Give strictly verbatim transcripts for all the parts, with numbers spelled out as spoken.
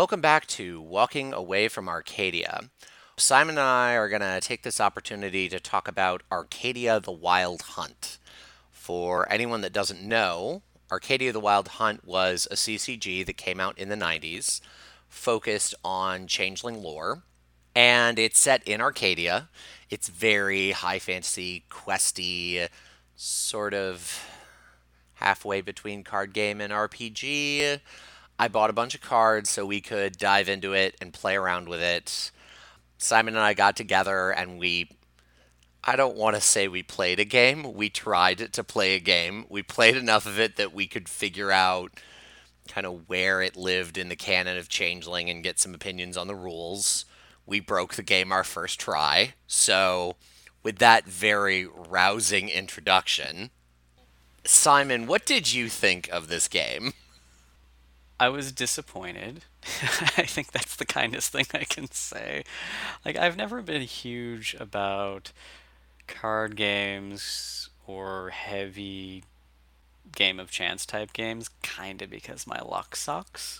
welcome back to Walking Away from Arcadia. Simon and I are going to take this opportunity to talk about Arcadia the Wild Hunt. For anyone that doesn't know, Arcadia the Wild Hunt was a C C G that came out in the nineties, focused on changeling lore, and it's set in Arcadia. It's very high fantasy, questy, sort of halfway between card game and R P G. I bought a bunch of cards so we could dive into it and play around with it. Simon and I got together and we, I don't want to say we played a game. We tried to play a game. We played enough of it that we could figure out kind of where it lived in the canon of Changeling and get some opinions on the rules. We broke the game our first try. So, with that very rousing introduction, Simon, what did you think of this game? I was disappointed. I think that's the kindest thing I can say. Like, I've never been huge about card games or heavy game of chance type games, kind of because my luck sucks.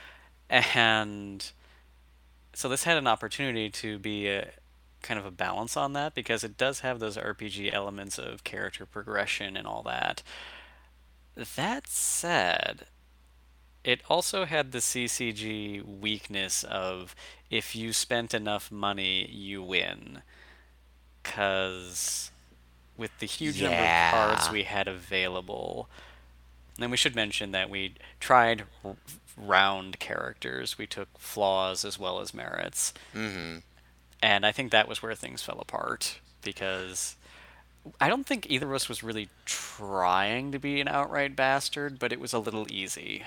And so this had an opportunity to be a kind of a balance on that because it does have those R P G elements of character progression and all that. That said, it also had the C C G weakness of if you spent enough money, you win. Because with the huge number of cards Yeah. we had available, and we should mention that we tried r- round characters. We took flaws as well as merits. Mm-hmm. And I think that was where things fell apart because I don't think either of us was really trying to be an outright bastard, but it was a little easy.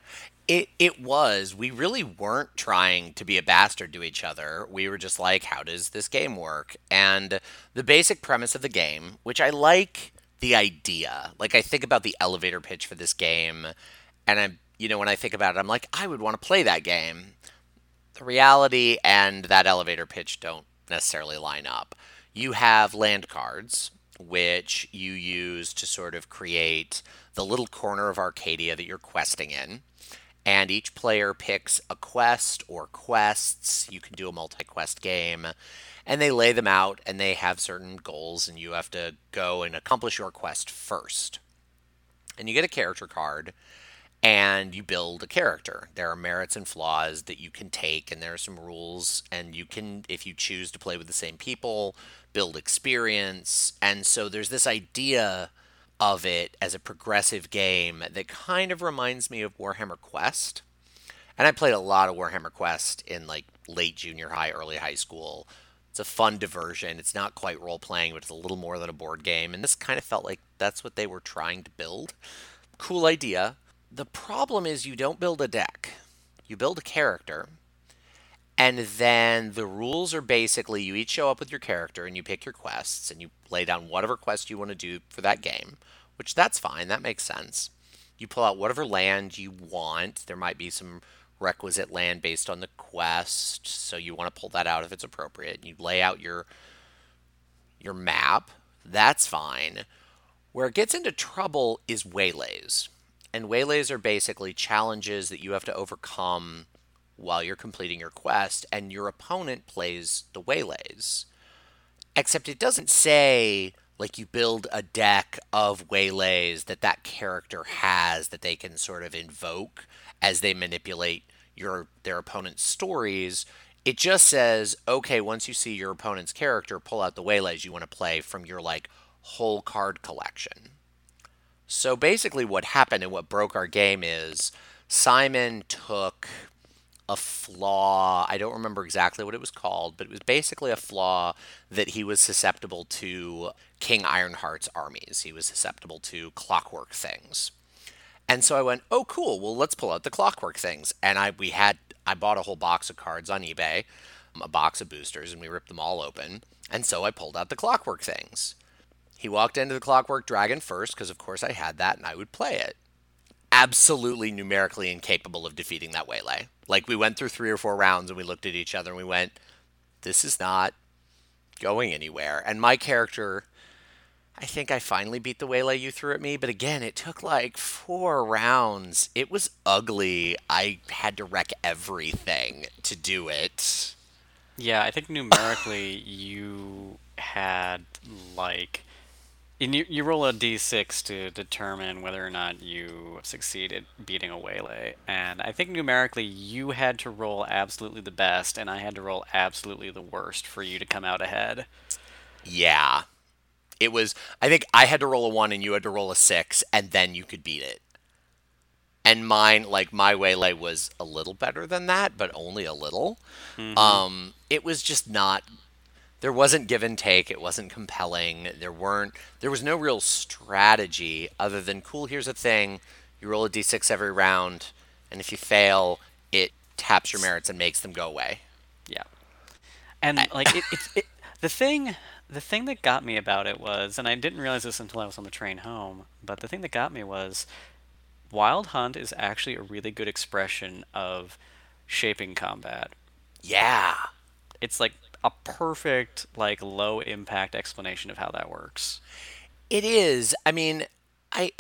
It it was. We really weren't trying to be a bastard to each other. We were just like, how does this game work? And the basic premise of the game, which I like the idea. Like I think about the elevator pitch for this game and I'm you know, when I think about it, I'm like, I would want to play that game. The reality and that elevator pitch don't necessarily line up. You have land cards, which you use to sort of create the little corner of Arcadia that you're questing in, and each player picks a quest or quests. You can do a multi quest game, and they lay them out and they have certain goals, and you have to go and accomplish your quest first. And you get a character card and you build a character. There are merits and flaws that you can take, and there are some rules, and you can, if you choose to play with the same people, build experience. And so there's this idea of it as a progressive game that kind of reminds me of Warhammer Quest. And I played a lot of Warhammer Quest in like late junior high, early high school. It's a fun diversion. It's not quite role playing, but it's a little more than a board game. And this kind of felt like that's what they were trying to build. Cool idea. The problem is you don't build a deck. You build a character, and then the rules are basically you each show up with your character and you pick your quests and you lay down whatever quest you want to do for that game, which that's fine, that makes sense. You pull out whatever land you want. There might be some requisite land based on the quest, so you want to pull that out if it's appropriate. You lay out your your map. That's fine. Where it gets into trouble is waylays. And waylays are basically challenges that you have to overcome while you're completing your quest, and your opponent plays the waylays. Except it doesn't say like you build a deck of waylays that that character has that they can sort of invoke as they manipulate your their opponent's stories. It just says, okay, once you see your opponent's character, pull out the waylays you want to play from your like whole card collection. So basically, what happened and what broke our game is Simon took a flaw. I don't remember exactly what it was called, but it was basically a flaw that he was susceptible to King Ironheart's armies. He was susceptible to clockwork things. And so I went, "Oh cool. Well, let's pull out the clockwork things." And I we had I bought a whole box of cards on eBay, a box of boosters, and we ripped them all open. And so I pulled out the clockwork things. He walked into the Clockwork Dragon first because, of course, I had that and I would play it. Absolutely numerically incapable of defeating that waylay. Like, we went through three or four rounds and we looked at each other and we went, this is not going anywhere. And my character, I think I finally beat the waylay you threw at me, but again, it took like four rounds. It was ugly. I had to wreck everything to do it. Yeah, I think numerically you had like and you, you roll a d six to determine whether or not you succeed at beating a waylay. And I think numerically you had to roll absolutely the best, and I had to roll absolutely the worst for you to come out ahead. Yeah. It was, I think I had to roll a one and you had to roll a six, and then you could beat it. And mine, like my waylay was a little better than that, but only a little. Mm-hmm. Um, it was just not, there wasn't give and take. It wasn't compelling. There weren't, there was no real strategy other than, cool, here's a thing. You roll a d six every round, and if you fail, it taps your merits and makes them go away. Yeah. And like it, it's it, the thing the thing that got me about it was, and I didn't realize this until I was on the train home, but the thing that got me was Wild Hunt is actually a really good expression of shaping combat. Yeah, It's like a perfect, like low impact explanation of how that works. it is. I mean, I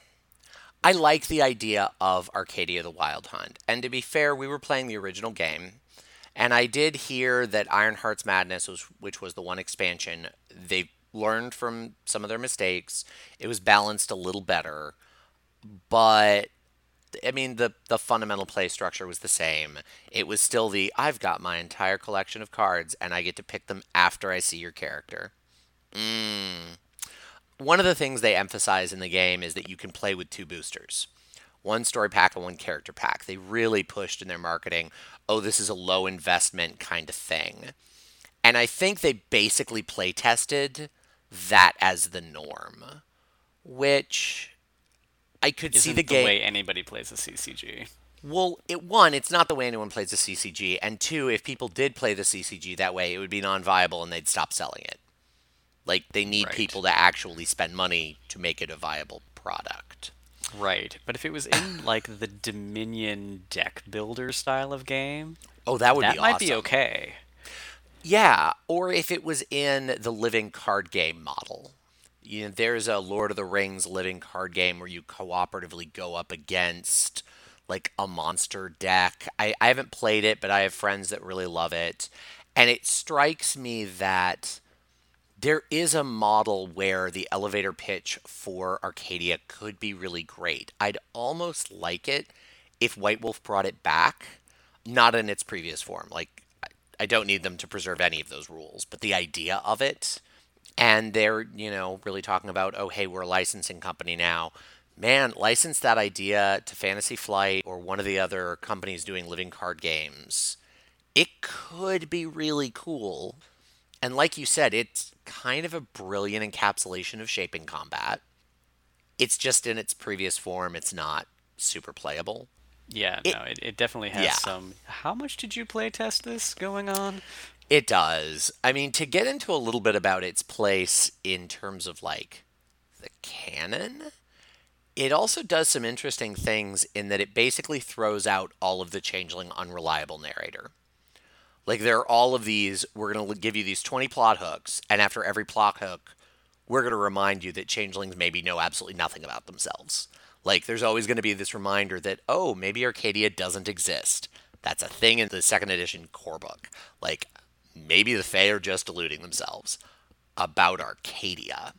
I like the idea of Arcadia the Wild Hunt. And to be fair, we were playing the original game, and I did hear that Iron Heart's Madness was which was the one expansion, they learned from some of their mistakes. It was balanced a little better, but I mean the the fundamental play structure was the same. It was still the I've got my entire collection of cards and I get to pick them after I see your character. Mm. One of the things they emphasize in the game is that you can play with two boosters. One story pack and one character pack. They really pushed in their marketing, oh, this is a low investment kind of thing. And I think they basically play tested that as the norm, which I could see the Isn't the game. way anybody plays a C C G. Well, it one, it's not the way anyone plays the C C G, and two, if people did play the C C G that way, it would be non-viable and they'd stop selling it. Like they need Right. people to actually spend money to make it a viable product. Right. But if it was in like the Dominion deck builder style of game, Oh, that would be that might be awesome. okay. Yeah, or if it was in the living card game model. You know, there's a Lord of the Rings living card game where you cooperatively go up against like a monster deck. I, I haven't played it, but I have friends that really love it. And it strikes me that there is a model where the elevator pitch for Arcadia could be really great. I'd almost like it if White Wolf brought it back, not in its previous form. Like, I I don't need them to preserve any of those rules, but the idea of it, and they're, you know, really talking about, oh, hey, we're a licensing company now. Man, license that idea to Fantasy Flight or one of the other companies doing living card games. It could be really cool. And like you said, it's kind of a brilliant encapsulation of shaping combat. It's just in its previous form, it's not super playable. Yeah, It, no, it, it definitely has yeah, some. How much did you play test this going on? it does. I mean, to get into a little bit about its place in terms of like the canon, it also does some interesting things in that it basically throws out all of the changeling unreliable narrator. Like there are all of these, we're going to give you these twenty plot hooks, and after every plot hook, we're going to remind you that changelings maybe know absolutely nothing about themselves. Like there's always going to be this reminder that, oh, maybe Arcadia doesn't exist. That's a thing in the second edition core book. Like maybe the Fae are just deluding themselves about Arcadia.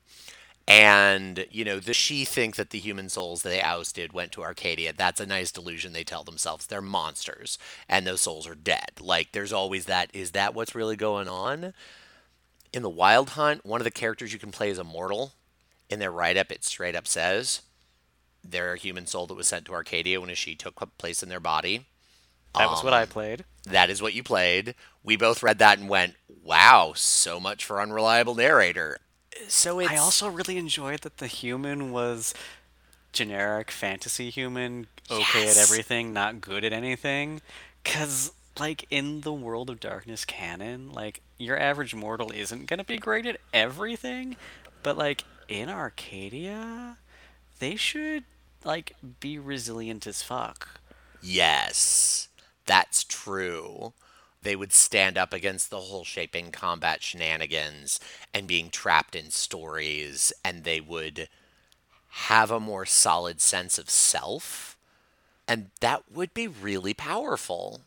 And, you know, the she think that the human souls they ousted went to Arcadia. That's a nice delusion they tell themselves. They're monsters and those souls are dead. Like, there's always that. Is that what's really going on? In the Wild Hunt, one of the characters you can play is immortal. In their write up, it straight up says they're a human soul that was sent to Arcadia when a she took place in their body. That was what I Um, played. that is what you played. We both read that and went, wow, so much for unreliable narrator. So I it's, also really enjoyed that the human was generic fantasy human, okay at yes, everything, not good at anything. Because, like, in the World of Darkness canon, like, your average mortal isn't gonna be great at everything, but, like, in Arcadia, they should, like, be resilient as fuck. yes, that's true. They would stand up against the whole shaping combat shenanigans and being trapped in stories, and they would have a more solid sense of self, and that would be really powerful.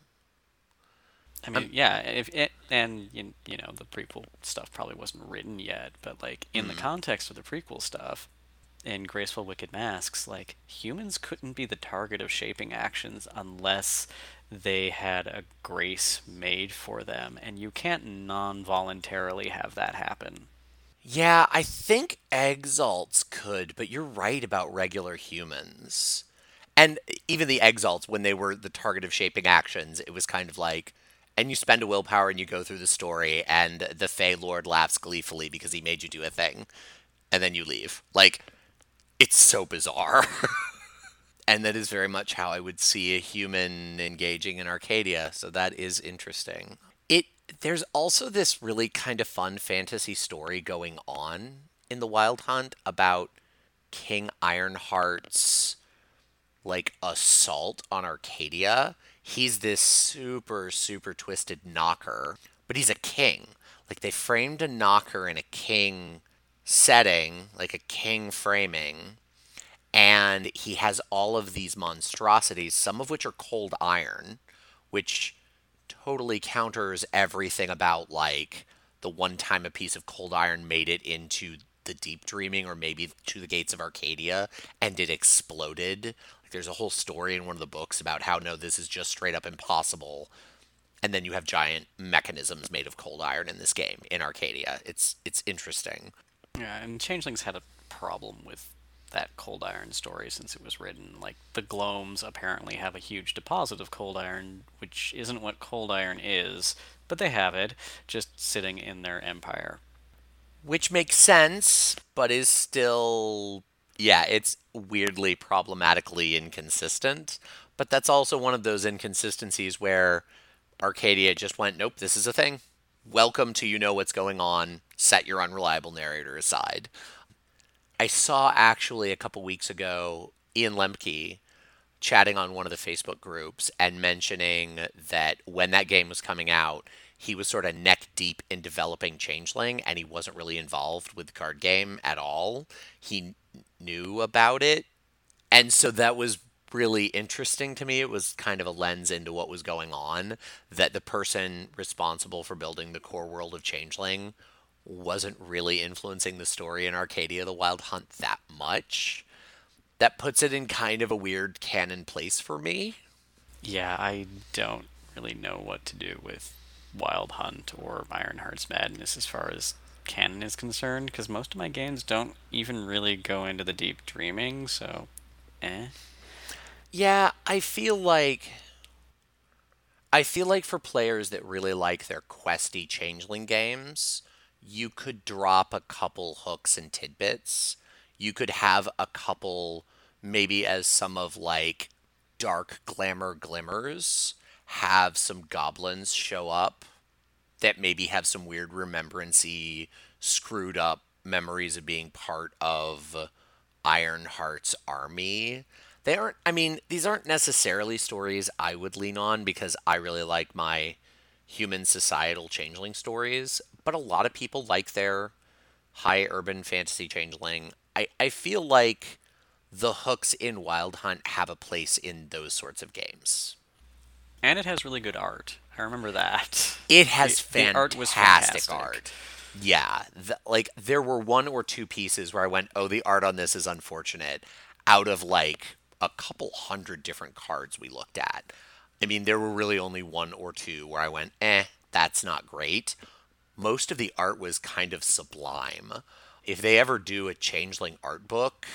I Um, mean, yeah, if it, and you, you know, the prequel stuff probably wasn't written yet, but like in the mm, context of the prequel stuff, in Graceful Wicked Masks, like humans couldn't be the target of shaping actions unless they had a grace made for them, and you can't non-voluntarily have that happen. yeah, I think exalts could, but you're right about regular humans. And even the exalts, when they were the target of shaping actions, it was kind of like, and you spend a willpower and you go through the story, and the Fey Lord laughs gleefully because he made you do a thing, and then you leave. Like, it's so bizarre. And that is very much how I would see a human engaging in Arcadia. So that is interesting. It There's also this really kind of fun fantasy story going on in the Wild Hunt about King Ironheart's like assault on Arcadia. He's this super super twisted knocker, but he's a king. Like they framed a knocker in a king setting, like a king framing, and he has all of these monstrosities, some of which are cold iron, which totally counters everything about like the one time a piece of cold iron made it into the deep dreaming or maybe to the gates of Arcadia and it exploded. Like there's a whole story in one of the books about how no, this is just straight up impossible. And then you have giant mechanisms made of cold iron in this game in Arcadia. It's it's interesting. Yeah, and Changelings had a problem with that cold iron story since it was written. Like, the Gloams apparently have a huge deposit of cold iron, which isn't what cold iron is, but they have it, just sitting in their empire. Which makes sense, but is still, yeah, it's weirdly problematically inconsistent. But that's also one of those inconsistencies where Arcadia just went, nope, this is a thing. Welcome to you know what's going on. Set your unreliable narrator aside. I saw actually a couple weeks ago Ian Lemke chatting on one of the Facebook groups and mentioning that when that game was coming out, he was sort of neck deep in developing Changeling and he wasn't really involved with the card game at all. He knew about it. And so that was really interesting to me. It was kind of a lens into what was going on, that the person responsible for building the core world of Changeling wasn't really influencing the story in Arcadia the Wild Hunt that much. That puts it in kind of a weird canon place for me. Yeah, I don't really know what to do with Wild Hunt or Ironheart's Madness as far as canon is concerned, because most of my games don't even really go into the deep dreaming, so eh. Yeah, I feel like I feel like for players that really like their questy changeling games, you could drop a couple hooks and tidbits. You could have a couple maybe as some of like dark glamour glimmers, have some goblins show up that maybe have some weird remembrancy, screwed up memories of being part of Ironheart's army. They aren't, I mean, these aren't necessarily stories I would lean on because I really like my human societal changeling stories, but a lot of people like their high urban fantasy changeling. I, I feel like the hooks in Wild Hunt have a place in those sorts of games. And it has really good art. I remember that. It The has the art was fantastic fantastic. art. Yeah, the, like there were one or two pieces where I went, "Oh, the art on this is unfortunate." Out of like a couple hundred different cards we looked at, I mean, there were really only one or two where I went, "Eh, that's not great." Most of the art was kind of sublime. If they ever do a Changeling art book,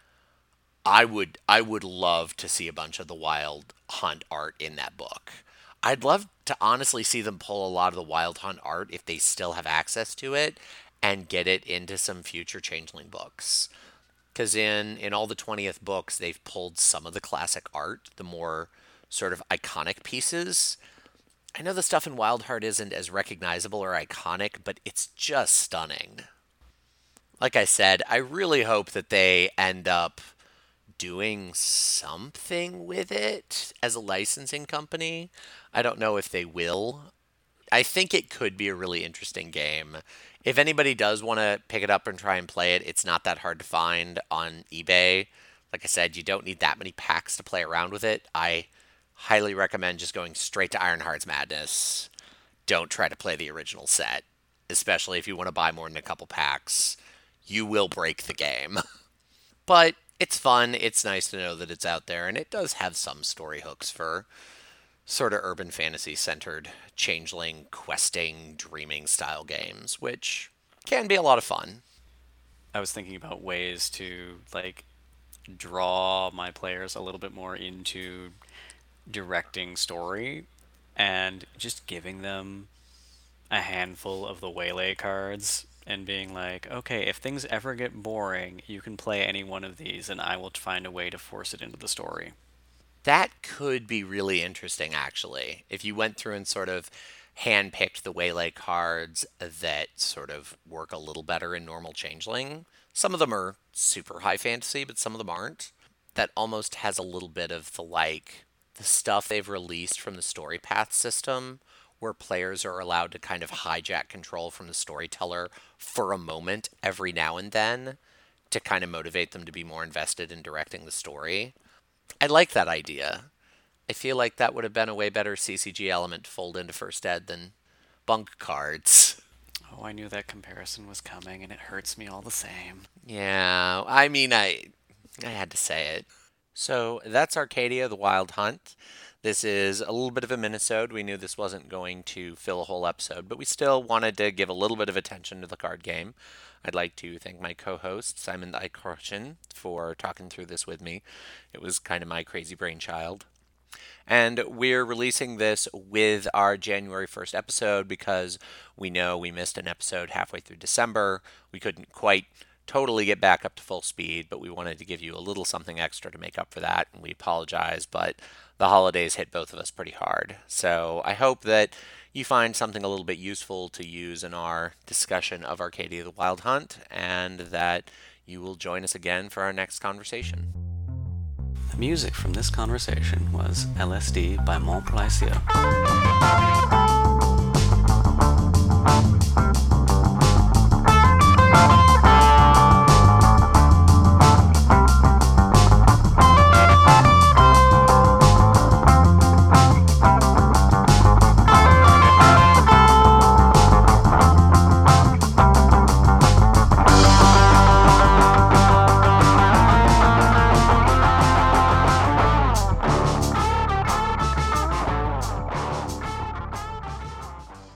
I would I would love to see a bunch of the Wild Hunt art in that book. I'd love to honestly see them pull a lot of the Wild Hunt art if they still have access to it and get it into some future Changeling books. Because in in all the twentieth books, they've pulled some of the classic art, the more sort of iconic pieces. I know the stuff in Wild Heart isn't as recognizable or iconic, but it's just stunning. Like I said, I really hope that they end up doing something with it as a licensing company. I don't know if they will. I think it could be a really interesting game. If anybody does want to pick it up and try and play it, it's not that hard to find on eBay. Like I said, you don't need that many packs to play around with it. I highly recommend just going straight to Ironheart's Madness. Don't try to play the original set, especially if you want to buy more than a couple packs. You will break the game. But it's fun. It's nice to know that it's out there, and it does have some story hooks for sort of urban fantasy centered changeling, questing, dreaming style games, which can be a lot of fun. I was thinking about ways to like draw my players a little bit more into directing story and just giving them a handful of the Waylay cards and being like, okay, if things ever get boring, you can play any one of these and I will find a way to force it into the story. That could be really interesting, actually. If you went through and sort of handpicked the Waylay cards that sort of work a little better in normal Changeling. Some of them are super high fantasy, but some of them aren't. That almost has a little bit of the like the stuff they've released from the story path system where players are allowed to kind of hijack control from the storyteller for a moment every now and then to kind of motivate them to be more invested in directing the story. I like that idea. I feel like that would have been a way better C C G element to fold into First Ed than bunk cards. Oh, I knew that comparison was coming and it hurts me all the same. Yeah, I mean, I I had to say it. So that's Arcadia: The Wild Hunt. This is a little bit of a minisode. We knew this wasn't going to fill a whole episode, but we still wanted to give a little bit of attention to the card game. I'd like to thank my co-host Simon Eichhorchen for talking through this with me. It was kind of my crazy brainchild. And we're releasing this with our January first episode because we know we missed an episode halfway through December. We couldn't quite totally get back up to full speed, but we wanted to give you a little something extra to make up for that, and we apologize, but the holidays hit both of us pretty hard. So I hope that you find something a little bit useful to use in our discussion of Arcadia: The Wild Hunt, and that you will join us again for our next conversation. The music from this conversation was L S D by Montplaisir.